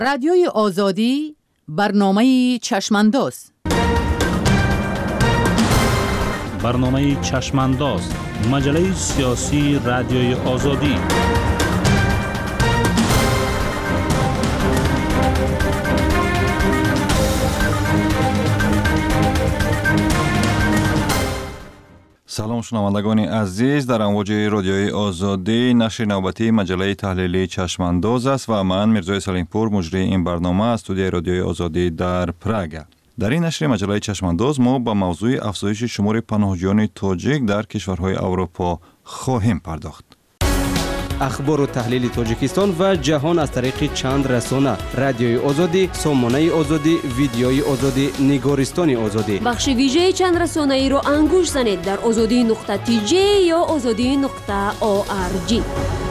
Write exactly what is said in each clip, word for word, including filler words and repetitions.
رادیوی آزادی برنامه چشمانداز. برنامه چشمانداز، مجله سیاسی رادیوی آزادی. سلام شنوندگان عزیز، در امواج رادیوی آزادی نشر نوبتی مجله تحلیلی چشمانداز است و من میرزا سلیمپور مجری این برنامه از استودیوی رادیوی آزادی در پراگ. در این نشر مجله چشمانداز ما با موضوع افزایش شمار پناهجویان تاجیک در کشورهای اروپا خواهیم پرداخت. اخبار و تحلیل تاجیکستان و جهان از طریق چند رسانه: رادیوی آزادی، سامانه آزادی، ویدیوی آزادی، نگارستان آزادی. بخش ویژه چند رسانه ای را انگوش زنید در آزادی نقطه تی جی یا آزادی نقطه او آر جی.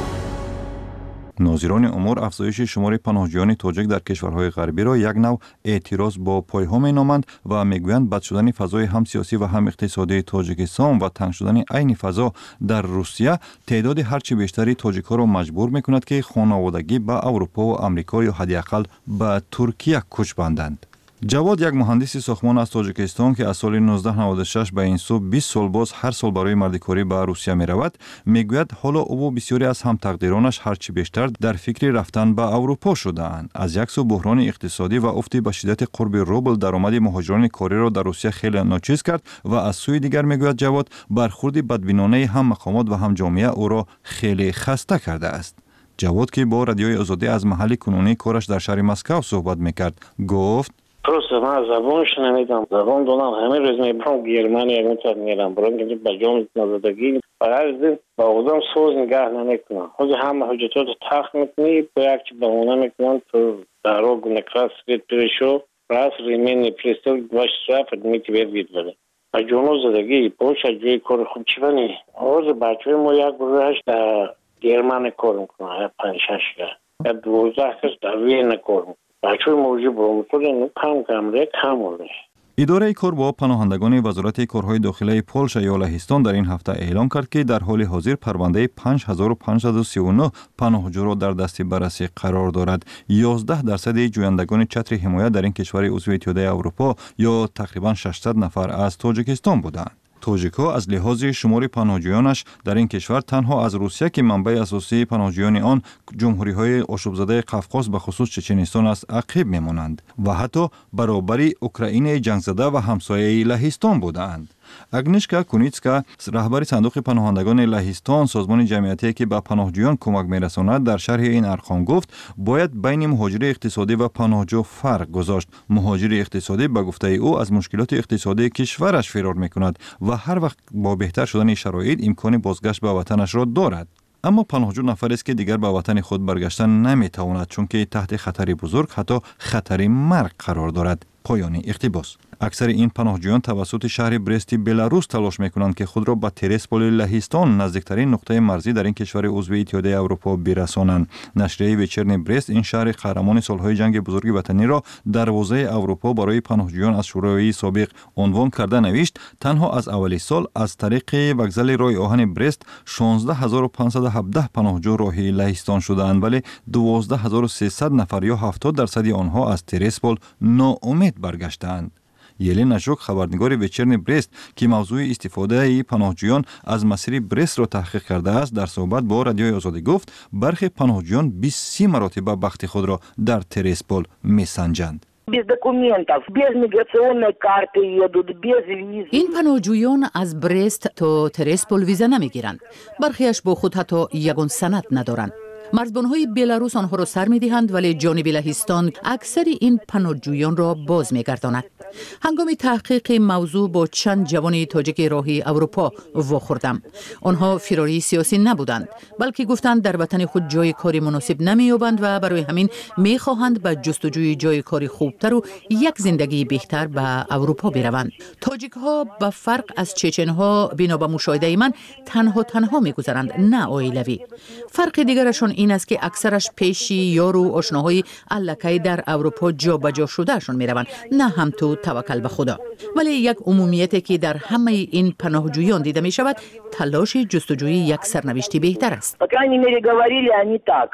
ناظران امور افزایش شمار پناهجویان تاجیک در کشورهای غربی را یک نوع اعتراض با پایها مینامند و میگویند بد شدن فضای هم سیاسی و هم اقتصادی تاجیکستان و تنگ شدن عین فضا در روسیه تعداد هرچی بیشتری تاجیک‌ها را مجبور میکند که خانوادگی به اروپا و آمریکا یا حداقل به ترکیه کوچ بندند. جواد، یک مهندس ساختمان از تاجیکستان که از سال نوزده نود و شش به این سو بیست سال باز هر سال برای مردکاری به روسیه می رود، میگوید حالا او و بسیاری از هم تقدیرانش هرچی بیشتر در فکر رفتن به اروپا شده‌اند. از یک سو بحران اقتصادی و افت به شدت قرب روبل درآمد مهاجران کاری را در روسیه خیلی ناچیز کرد و از سوی دیگر میگوید جواد برخورد بدبینانه هم مقامات و هم جامعه او را خیلی خسته کرده است. جواد که با رادیوی آزادی از محل کنونی کارش در شهر مسکو صحبت میکرد گفت: просто من زبانش نمیدم، زبان دونم همه روز میبرم گرمانی اگه میرم برام که بجام نزدگی برای با آدم سوز نگاه نمیکنم. خود همه حجتات تخت میکنی با یک چی بمونه میکنم تو در رو گنکراس رید پیشو راست ریمینی پریستل گوش سرفت میتی بیر بید بده و جونو زدگی پوش جوی کار خوب چی بنی آز بچه ما یک گروهش در گرمان کار میکنم یا پنج شش یا دوزده کس در وین کار میکنم. بچه موجود برمونطور کم کمره کم ورده. اداره کار با پناهندگان وزارت کارهای داخلی پولشا یا لهستان در این هفته اعلام کرد که در حال حاضر پرونده پنج هزار و پانصد و سی و نه پناهجو را در دست بررسی قرار دارد. یازده درصد جویندگان چتر حمایت در این کشور عضو اتحادیه اروپا یا تقریبا ششصد نفر از تاجیکستان بودند. تاجیک‌ها از لحاظ شمار پناهجویانش در این کشور تنها از روسیه که منبع اساسی پناهجویان آن جمهوری‌های آشوب‌زده قفقاز به خصوص چچنستان است عقب می‌مانند و حتی برابری اوکراین جنگ زده و همسایه لهستان بودند. اگنیشکا کونیتسکا، رهبر صندوق پناهندگان لهستان، سازمان جمعیتی که به پناهجویان کمک می‌رساند، در شرح این ارقام گفت باید بین مهاجر اقتصادی و پناهجو فرق گذاشت. مهاجر اقتصادی به گفته او از مشکلات اقتصادی کشورش فرار می‌کند و هر وقت با بهتر شدن شرایط امکان بازگشت به وطنش را دارد. اما پناهجو نفری است که دیگر به وطن خود برگشتن نمی‌تواند چون که تحت خطر بزرگ حتی خطر مرگ قرار دارد. پایان اقتباس. اکثر این پناهجویان توسط شهر برست بلاروس تلاش میکنند که خود را به تریسپول لهستان نزدیکترین نقطه مرزی در این کشور عضو اتحادیه اروپا برسانند. نشریه ویچرن برست این شهر قهرمان سالهای جنگ بزرگ وطنی را دروازه اروپا برای پناهجویان از شوروی سابق عنوان کرده نوشت تنها از اول سال از طریق وکزل راه آهن برست شانزده هزار و پانصد و هفده پناهجو راهی لهستان شدند، ولی دوازده هزار و سیصد نفر یا هفتاد درصد آنها از تریسپول ناامید برگشتند. یلنا ژوک، خبرنگار ویچرن برست که موضوع استفاده پناهجویان از مسیر برست را تحقیق کرده است، در صحبت با رادیوی آزادی گفت برخی پناهجویان بیست مرتبه بخت خود را در تریسپول میسنجند. این پناهجویان از برست تا تریسپول ویزا نمیگیرند. برخیش با خود حتی یگان سند ندارند. مرزبان‌های بلاروس آنها را سر می‌دهند ولی جانب لهستان اکثر این پناهجویان را باز می‌گرداند. هنگام تحقیق موضوع با چند جوان تاجیک راهی اروپا واخوردم. آنها فراری سیاسی نبودند، بلکه گفتند در وطن خود جای کاری مناسب نمی‌یابند و برای همین می‌خواهند به جستجوی جای کاری خوبتر و یک زندگی بهتر به اروپا بروند. تاجیک‌ها به فرق از چچن‌ها بنا به مشاهده من تنها تنها می‌گذرند، نه عائلوی. فرق دیگرشون این است که اکثرش پیشی یار و آشناهای الکی در اروپا جابجا شدهشون میروند، نه هم تو توکل به خدا. ولی یک عمومیتی که در همه این پناهجویان دیده می شود تلاش جستجوی یک سرنوشتی بهتر است.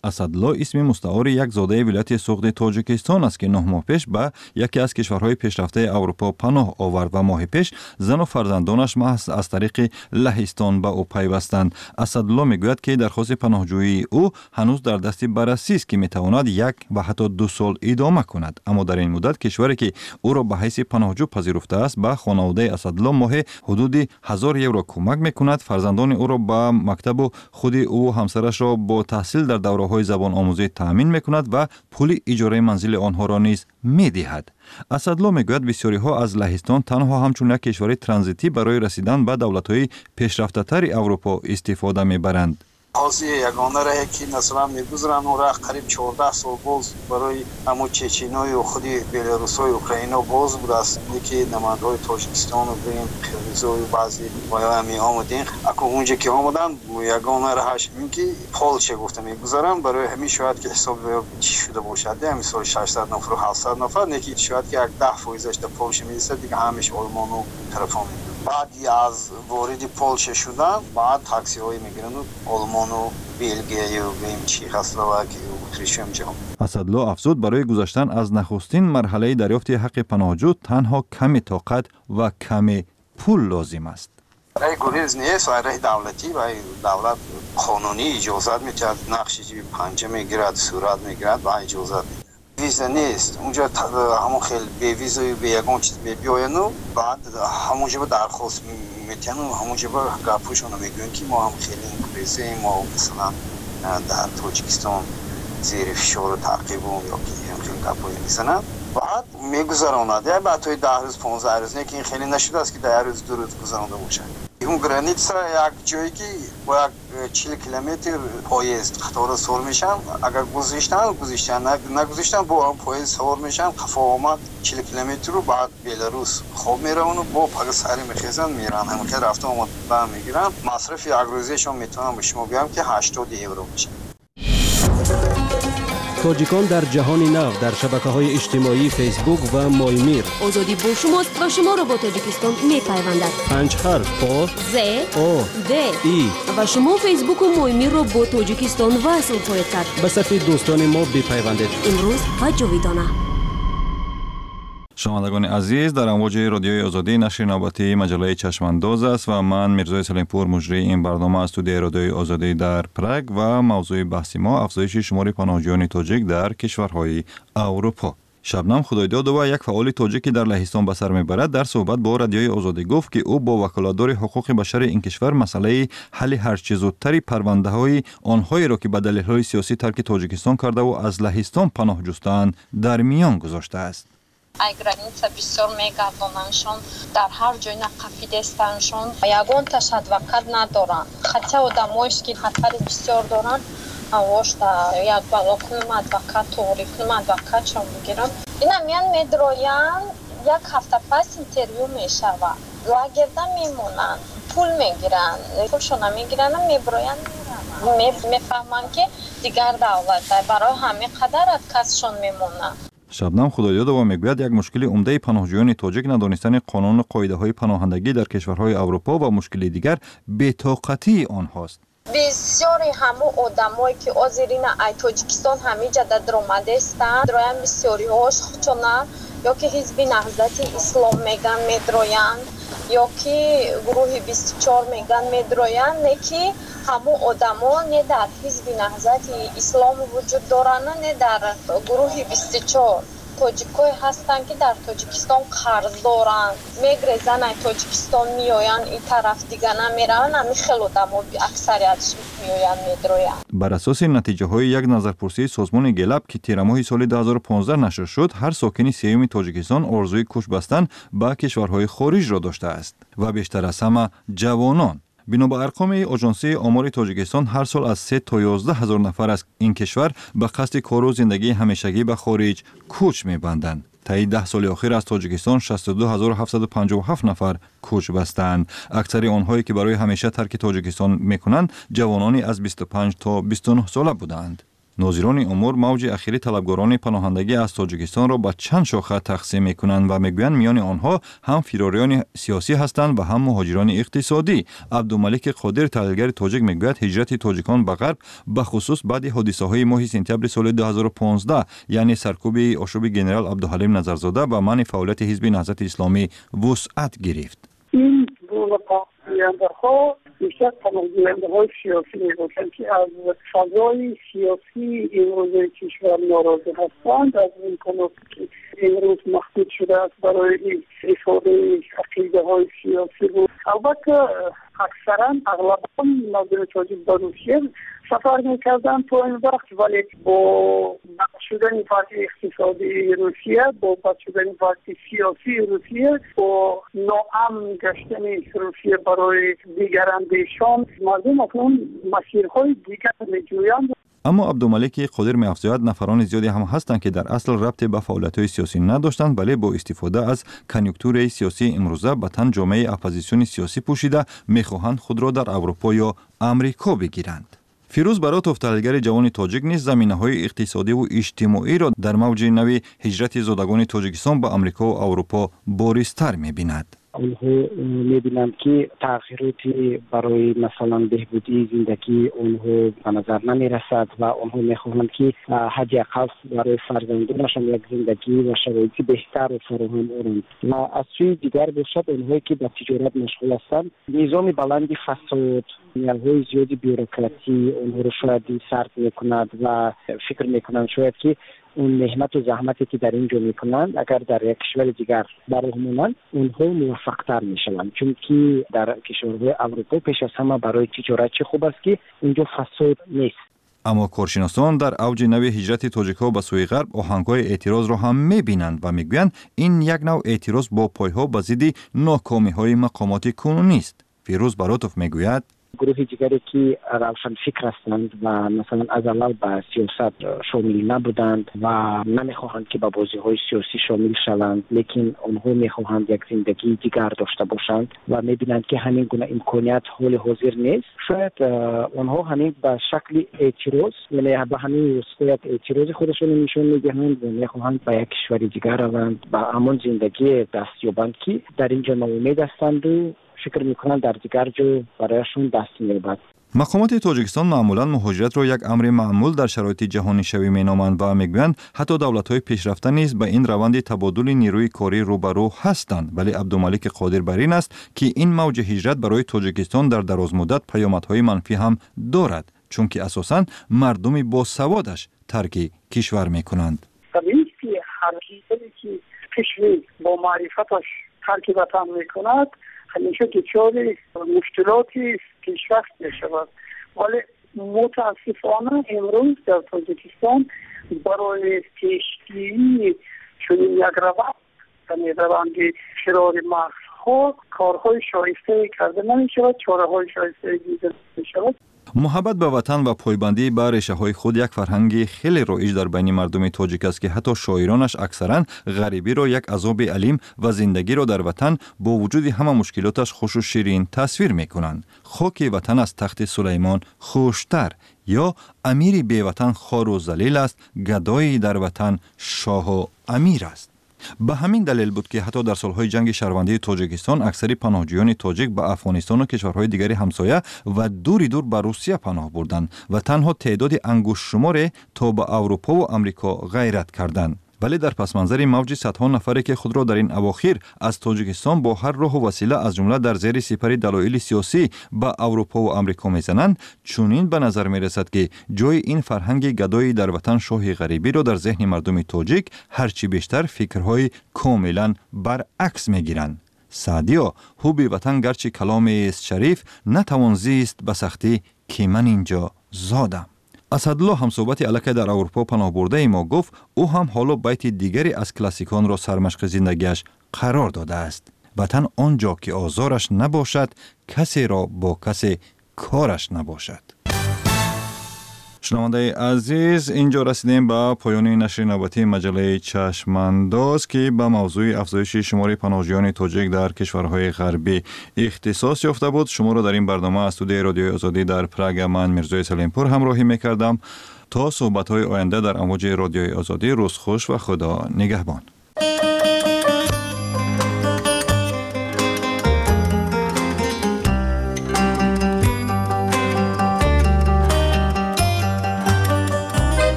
اسدالله اسم مستعار یک زاده ولایت سوغد تاجیکستان است که نه ماه پیش به یکی از کشورهای پیشرفته اروپا پناه آورد و ماه پیش زن و فرزندانش محض از طریق لهستان به او پیوستند. اسدالله میگوید که درخواست پناهجویی او هنوز در دست بررسی است که میتواند یک و حتی دو سال ادامه کند، اما در این مدت کشوری که او را به حیث پناهجو پذیرفته است به خانواده اسدالله ماه حدود هزار یورو کمک میکند. فرزندان او را به مکتب و خود او و همسرش را با تحصیل در دوره‌های زبان آموزی تامین میکند و پول اجاره منزل آنها را نیز میدهد. اسدالله میگوید بسیاری ها از لهستان تنها همچون یک کشور ترانزیتی برای رسیدن به دولت‌های پیشرفته تر اروپا استفاده میبرند. حاضی یگانه راه که مثلا میگذرن و راه قریب چهارده سال باز برای همو چچینای و خودی بلاروسای اوکراینا باز بود است که نمایندگان تاجیکستان و بریم قرقیزای و بعضی بایا می آمدین اكو اونجا که آمدن یگانه راهش میگی پولش گفتم میگذرن برای همین شاید که حساب چی شده باشد مثلا ششصد نفر و هفتصد نفر نکی شاید که یک ده فیصدش در پولش میرسه دیگه همیشه آلمان و طرفان بعد از وارد پولش شدن بعد تاکسی های میگیرن آلمان و بلژیک و بیم چکسلواکی و اتریش هم جام. اسدالله افزود برای گذشتن از نخستین مرحله دریافت حق پناهجو تنها کمی طاقت و کمی پول لازم است. راه گریز نیست و راه دولتی و دولت قانونی اجازت میده نقشی پنجه میگیرد صورت میگیرد و اجازت میده. ویزا نیست اونجا همون خیلی به ویزا و به یکان چیز بیاین و بعد همونجا به درخواست میتین و همونجا به گپوشون میگوین که ما هم خیلی انگلیسی ما مثلا در تاجیکستان زیر فشار و تعقیبون یا که هم خیلی گپوی میزنن بعد میگذراند یا بعد توی ده روز پانزده روز نه که این خیلی نشده است که ده روز دو روز گذرانده باشه. اون گرانیتسا یک جایی که با یک چهل کیلومتر پاییز قطار سوار میشن اگر گذاشتن گذاشتن نگذاشتن با اون پاییز سوار میشن قفا آمد چهل کیلومتر رو بعد بلاروس خوب میرن و با پاک سری میخیزن میرن همون که رفته آمد با میگیرن مصرف یک روزیشون میتونم به شما بگم که هشتاد یورو میشه. تاجیکان در جهان نو در شبکه‌های اجتماعی فیسبوک و مایمیر. آزادی با شماست و شما را با تاجیکستان میپیوندد. پنج حرف پا ز او د ای و شما فیسبوک و مایمیر را با تاجیکستان وصل خواهید کرد. به صفحه دوستان ما بپیوندید. امروز و جاویدانه. شنوندگان عزیز، در امواج رادیوی آزادی نشر نوبتی مجله چشمانداز است و من میرزای سلیمپور مجری این برنامه از استودیوی رادیوی آزادی در پراگ و موضوع بحث ما افزایش شمار پناهجویان تاجیک در کشورهای اروپا. شبنم خدایداد و یک فعال تاجیکی در لهستان به سر میبرد در صحبت با رادیوی آزادی گفت که او با وکالتدار حقوق بشر این کشور مسئله حل هرچه زودتری پرونده های آنهایی را که به دلیل های سیاسی ترک تاجیکستان کرده و از لهستان پناه جستند در میان گذاشته است. ай граница бисёр мегардонаншон дар ҳар ҷой нақафидестаншон ягонташ адвокат надоранд хотя одамоиш ки хатари бисёр доранд авошта як бало кунам адвокат тоғри кунам адвокатшон бигирам ина миян медроян як ҳафта пас интервю мешавад лагерда мемонанд пул мегиранд пулшона мегиранд меброян мераванд мефаҳманд ки дигар давлатда барои ҳамин қадар аз касшон мемонанд. شبنم خدایدادова میگوید یک مشکل عمده پناهجویان تاجیک ندانستن قانون و قاعده‌های پناهندگی در کشورهای اروپا و مشکل دیگر بی‌طاقتی آنهاست. بسیاری همو آدمایی که آذرین ای تاجیکستان همینجا در درآمده هستند دراین بسیاری هاش چونه یا که حزب نهضت اسلام میگن میدرویند یا که گروه بیست و چهار میگن میدرویند نه که همو آدما نه در حزب نهضت اسلام وجود دارند نه در گروه بیست و چهار تاجیکای هستند که در تاجیکستان قرض دارند میگریزن ای تاجیکستان میآیند این طرف دیگه نمیرن همین خیلی آدما اکثریتش میآیند میدرویند. بر اساس نتیجه های یک نظرپرسی سازمان گلب که تیر ماه سال دو هزار و پانزده نشر شد هر ساکن سیوم تاجیکستان آرزوی کوچ بستن به کشورهای خارج را داشته است و بیشتر از همه جوانان. بنابر ارقام آژانسی آمار تاجیکستان هر سال از سه تا یازده هزار نفر از این کشور به قصد کار و زندگی همیشگی به خارج کوچ می‌بندند. طی ده سال اخیر از تاجیکستان شصت و دو هزار و هفتصد و پنجاه و هفت نفر کوچ بستند. اکثر آنهایی که برای همیشه ترک تاجیکستان می‌کنند جوانانی از بیست و پنج تا بیست و نه ساله بودند. ناظران امور موج اخیری طلبگاران پناهندگی از تاجیکستان را به چند شاخه تقسیم میکنند و میگویند میان آنها هم فراریان سیاسی هستند و هم مهاجران اقتصادی. عبدالملک قادر تحلیلگر تاجیک میگوید هجرت تاجیکان به غرب به خصوص بعد حادثه های ماه سپتامبر سال دو هزار و پانزده یعنی سرکوب آشوب جنرال عبدالحلیم نظرزاده و منع فعالیت حزب نهضت اسلامی وسعت گرفت. این گونه پناهنده‌ها بیشتر پناهنده‌های سیاسی میباشند که از فضای سیاسی امروز کشور ناراضی هستند، از امکاناتی که امروز محدود شده است برای استفاده عقیده‌های سیاسی بود. البته اکثرا اغلبا مردم تاجیک به روسیه سفر میکردن تا این وقت، ولی با بد شدن پارتی اقتصادی روسیه، با بد شدن پارتی سیاسی روسیه، با ناامن گشتن روسیه برای دیگر اندیشان، مردم اکنون مسیرهای دیگر میجویند. اما عبدالملک قادر می‌افزاید نفران زیادی هم هستند که در اصل ربطی به فعالیت‌های سیاسی نداشتند، ولی با استفاده از کنیونکتور سیاسی امروزه به تن جامعه اپوزیسیون سیاسی پوشیده می‌خواهند خود را در اروپا یا امریکا بگیرند. فیروز براتوف تحلیلگر جوان تاجیک نیز زمینه‌های اقتصادی و اجتماعی را در موج نو هجرت زادگان تاجیکستان به امریکا و اروپا بارزتر می‌بیند. اونها میبینند که تغییراتی برای مثلا بهبودی زندگی اونها به نظر نمیرسد و اونها میخواهند که حداقل برای فرزندانشان یک زندگی و شرایطی بهتر فراهم کنند. و از سوی دیگر باشد اونهایی که به تجارت مشغول هستند، نظام بلندی فساد، نیازهای زیادی بیروکراسی اونها رو شاید سرد میکند و فکر میکنند شاید که اون مهنت و زحمتی که در اینجا میکنند اگر در یک کشور دیگر برای اونها موفقتر میشوند، چون که در کشورهای اروپا پیش از همه برای تجارت چه خوب است که اینجا فساد نیست. اما کارشناسان در اوج نو هجرت تاجیک‌ها به سوی غرب آهنگ‌های اعتراض را هم می‌بینند و می‌گویند این یک نوع اعتراض با پایه‌ها به ضد ناکامی‌های مقامات کنونی است. فیروز براتوف می‌گوید گروه دیگری که روشن فکر هستند و مثلا از اول به سیاست شامل نبودند و نمیخواهند که به بازی های سیاسی شامل شوند، لیکن آنها میخواهند یک زندگی دیگر داشته باشند و میبینند که همین گونه امکانیت حال حاضر نیست. شاید آنها همین به شکل اعتراض، یعنی به همین وسیله اعتراض خودشون نشون میدهند و میخواهند به یک کشور دیگر روند و همان زندگی دست یابند که در اینجا ناامید هستند و فکر میکنن در دیگر جا برایشون دست می‌یابد. مقامات تاجیکستان معمولا مهاجرت را یک امر معمول در شرایط جهانی شوی مینامند و میگویند حتی دولت‌های پیشرفته نیز به این روند تبادل نیروی کاری روبرو هستند، ولی عبدالملک قادر بر این است که این موج هجرت برای تاجیکستان در دراز مدت پیامدهای منفی هم دارد، چون که اساساً مردم با سوادش ترک کشور میکنند. طبیعی است که هر کسی که کشوری با معرفتش ترک وطن میکند همیشه دچار مشکلاتی پیشرفت میشود، ولی متاسفانه امروز در تاجیکستان برای پیشگیری چنین یک روند، یعنی روند فرار مغزها، کارهای شایسته کرده نمیشود، چاره‌های شایسته دیده نمیشود. محبت به وطن و پایبندی به ریشه‌های خود یک فرهنگ خیلی رایج در بین مردم تاجیک است که حتی شاعرانش اکثرا غریبی را یک عذاب علیم و زندگی را در وطن با وجود همه مشکلاتش خوش و شیرین تصویر می‌کنند. خاک وطن از تخت سلیمان خوشتر، یا امیری بی وطن خوار و ذلیل است، گدایی در وطن شاه و امیر است. به همین دلیل بود که حتی در سالهای جنگ شهروندی تاجیکستان اکثری پناهجویان تاجیک به افغانستان و کشورهای دیگری همسایه و دوری دور به روسیه پناه بردند و تنها تعداد انگشت شماری تا به اروپا و امریکا غیرت کردند. ولی در پس منظر موج صدها نفری که خود را در این اواخر از تاجیکستان با هر راه و وسیله از جمله در زیر سپر دلایل سیاسی به اروپا و امریکا میزنند، چنین به نظر میرسد که جای این فرهنگ گدایی در وطن شاه غریبی را در ذهن مردم تاجیک هرچی بیشتر فکرهای کاملا برعکس میگیرند. سعدیا، حب وطن گرچه کلامی است شریف، نتوان زیست به سختی که من اینجا زادم. اسدالله هم صحبت علاقه در اروپا پناه برده ما گفت او هم حالا بیت دیگری از کلاسیکان را سرمشق زندگیش قرار داده است. وطن آنجا که آزارش نباشد، کسی را با کسی کارش نباشد. شنونده عزیز، اینجا رسیدیم به پایان نشر نوبتی مجله چشمانداز که به موضوع افزایش شمار پناهجویان تاجیک در کشورهای غربی اختصاص یافته بود. شما را در این برنامه از استودیوی رادیوی آزادی در پراگ من میرزای سلیمپور همراهی میکردم. تا صحبت‌های آینده در امواج رادیوی آزادی. روز خوش و خدا نگهبان.